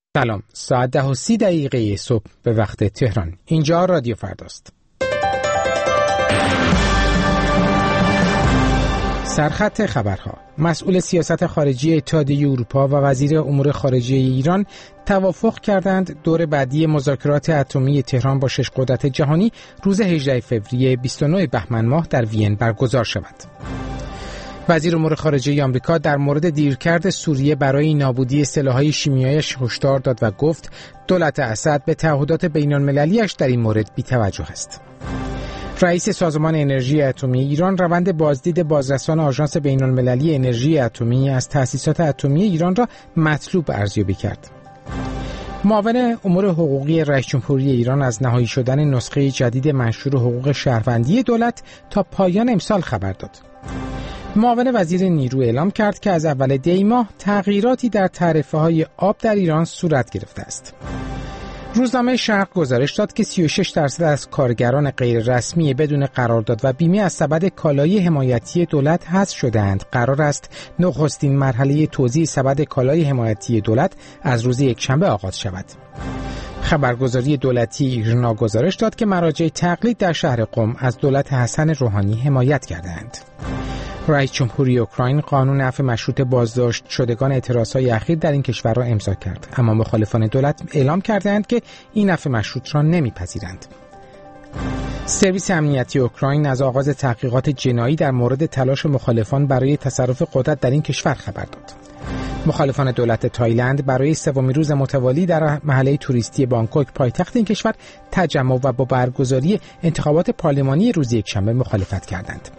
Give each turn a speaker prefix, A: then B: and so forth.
A: سلام، ساعت 10:30 صبح به وقت تهران. اینجا رادیو فرداست. سرخط خبرها. مسئول سیاست خارجی اتحادیه اروپا و وزیر امور خارجه ایران توافق کردند دور بعدی مذاکرات اتمی تهران با 6 قدرت جهانی روز 18 فوریه 29 بهمن ماه در وین برگزار شود. وزیر امور خارجه آمریکا در مورد دیرکرد سوریه برای نابودی سلاح‌های شیمیایی‌اش هشدار داد و گفت دولت اسد به تعهدات بین‌المللی‌اش در این مورد بی‌توجه است. رئیس سازمان انرژی اتمی ایران روند بازدید بازرسان آژانس بین‌المللی انرژی اتمی از تأسیسات اتمی ایران را مطلوب ارزیابی کرد. معاون امور حقوقی رئیس جمهوری ایران از نهایی شدن نسخه جدید منشور حقوق شهروندی دولت تا پایان امسال خبر داد. معاون وزیر نیرو اعلام کرد که از اول دی ماه تغییراتی در تعرفه‌های آب در ایران صورت گرفته است. روزنامه شرق گزارش داد که 36% از کارگران غیر رسمی بدون قرارداد و بیمه از سبد کالای حمایتی دولت حذف شدند. قرار است نخستین مرحله توزیع سبد کالای حمایتی دولت از روز یکشنبه آغاز شود. خبرگزاری دولتی ایرنا گزارش داد که مراجع تقلید در شهر قم از دولت حسن روحانی حمایت کردند. رئیس جمهوری اوکراین قانون عفو مشروط بازداشت شدگان اعتراضهای اخیر در این کشور را امضا کرد، اما مخالفان دولت اعلام کردند که این عفو مشروط را نمیپذیرند. سرویس امنیتی اوکراین از آغاز تحقیقات جنایی در مورد تلاش مخالفان برای تصرف قدرت در این کشور خبر داد. مخالفان دولت تایلند برای سومین روز متوالی در محله توریستی بانکوک پایتخت این کشور تجمع و با برگزاری انتخابات پارلمانی روز یکشنبه مخالفت کردند.